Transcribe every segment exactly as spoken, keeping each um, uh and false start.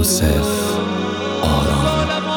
یوسف آرام.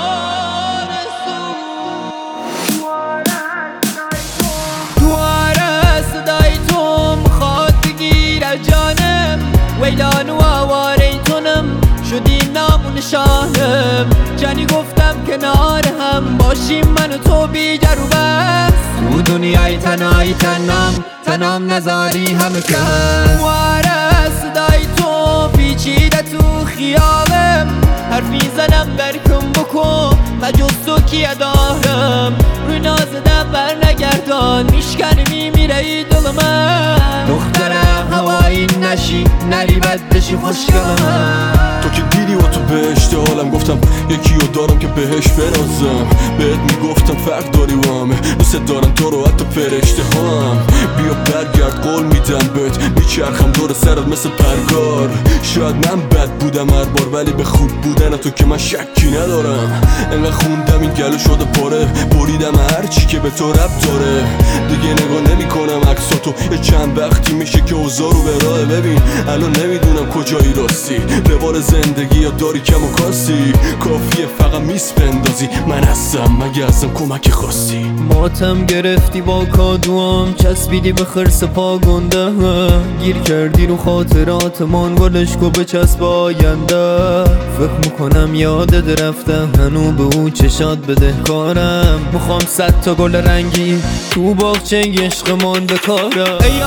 ویلان و آواره تونم شدی نامون شاهم، جانی گفتم کنار هم باشیم من و تو بیجر و بس. تو دنیای تنهایی تنم تنام نزاری همه کس. واره صدای تو پیچیده تو خیالم، حرفی زنم برکن بکن و جز تو کیه دارم. روی نازدم بر نگردان میشکنی میمیره ای دل من. دختره هوایی نشی نری بد بشی خوشگلم. تو که دیدی و تو بهشت حالم، گفتم یکی رو دارم که بهش برازم. بهت میگفتم فرق داری و همه دوست دارم تو رو حتی فرشته هم. بیا برگرد قول میدم بهت میچرخم دور سرت مثل پرگار. شاید من بد بودم هر بار ولی به خوب بودن تو که من شکی ندارم. انقدر خوندم این گلو شده پاره، بریدم هرچی که به تو رب داره. دیگه نگاه نمی کنم عکساتو، یه چند وقتی میشه که اوضاع رو به راه. ببین الان نمیدونم کجایی راستی، روال زندگی یا داری کم و کاستی. کافیه فقط میس بندازی من هستم مگه ازم کمکی خواستی. ماتم گرفتی با کادوام، چسبیدی به خرس پا گنده. گیر کردی رو خاطرات من گلش کو به چسب آینده. فکر میکنم یادت رفته هنو به او چشات بده کارم. میخوام صد تا گل رنگی تو باغچه عشق من بکارم. ای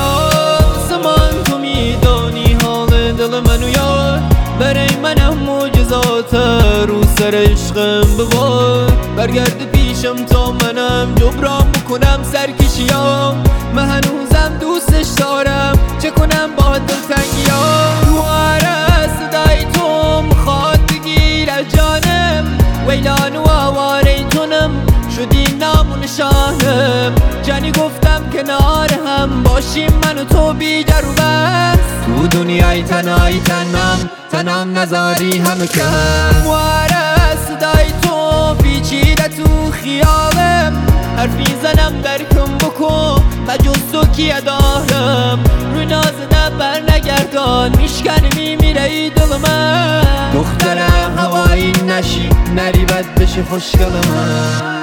آسمان تو میدانی حال دل منو یار، برای منم معجزات رو سر عشقم ببار. برگرد پیشم تا منم جبران بکنم سرکشیام. من هنوزم دوستش دارم چه کنم با دلتنگیام. دواره صدای تو میخواد بگیر از جانم، ویلان و آواره تونم شدی نامون شاهم. جانی گفتم کنار هم باشیم من و تو بیجر و بس. تو دنیای تنهایی تنم تنام نزاری همه کس. واره صدای تو پیچیده تو خیالم، حرفی زنم برکن بکن و جز تو کیه دارم. روی نازدم بر نگردان میشکنی میمیره ای دل من. دختره هوایی نشی نری بد بشی خوشگل من.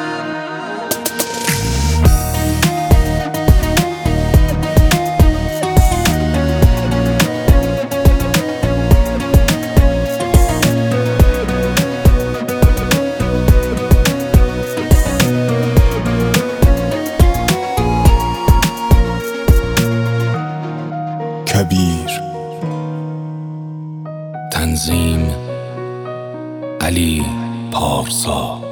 کبیر تنظیم علی پارسا.